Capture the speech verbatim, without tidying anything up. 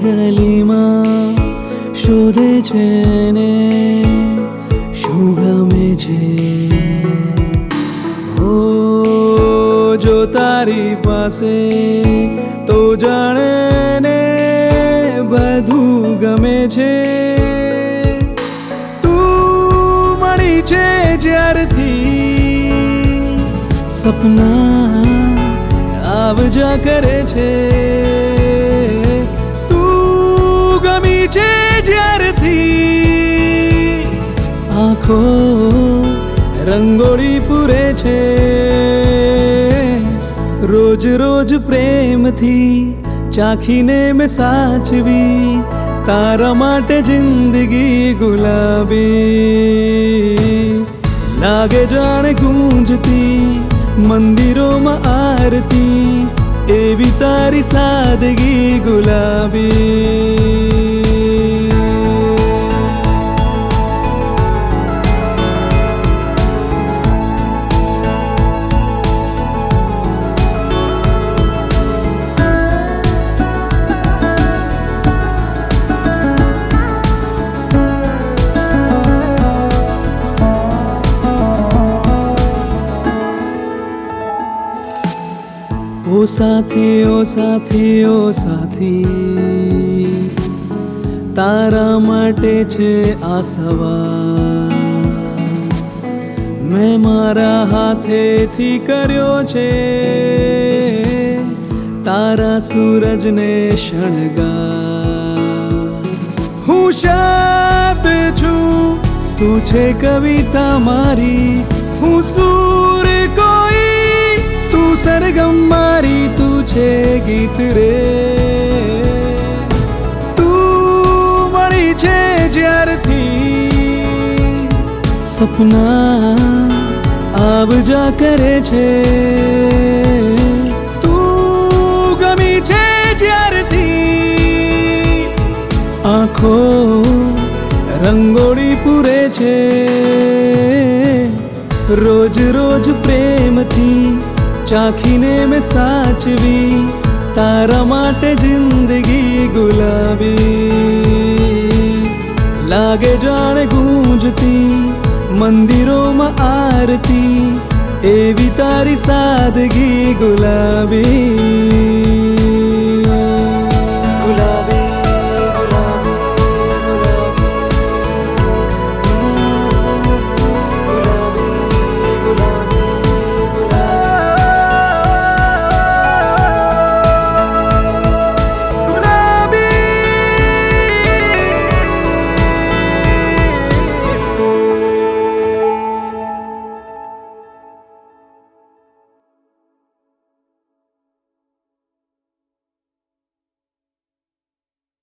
ગલીમાં શોધે છે ને શું ગમે છે. હો જો તારી પાસે તો જાણે ને બધું ગમે છે. તું મળી છે જ્યારથી સપના આવજા કરે છે. તું ગમી છે જ્યારથી આંખો રંગોળી પૂરે છે. રોજ રોજ પ્રેમથી ચાખીને મેં સાચવી તારા માટે જિંદગી ગુલાબી લાગે જાણે ગૂંજતી મંદિરોમાં આરતી એવી તારી સાદગી ગુલાબી. ઓ સાથી ઓ સાથી ઓ સાથી તારા માટે છે આ સવાર મેં મારા હાથેથી કર્યો છે તારા સૂરજને શણગાર. હું શબ્દ છું તું છે કવિતા મારી હું સૂર કોઈ તું સરગમ મારી તું છે ગીત રે. તું મળી છે જ્યારથી સપના આવજા કરે છે. તું ગમી છે જ્યારથી આંખો રંગોળી પૂરે છે. રોજ રોજ પ્રેમથી ચાખીને મેં સાચવી તારા માટે જિંદગી ગુલાબી લાગે જાણે ગૂંજતી મંદિરોમાં આરતી એવી તારી સાદગી ગુલાબી.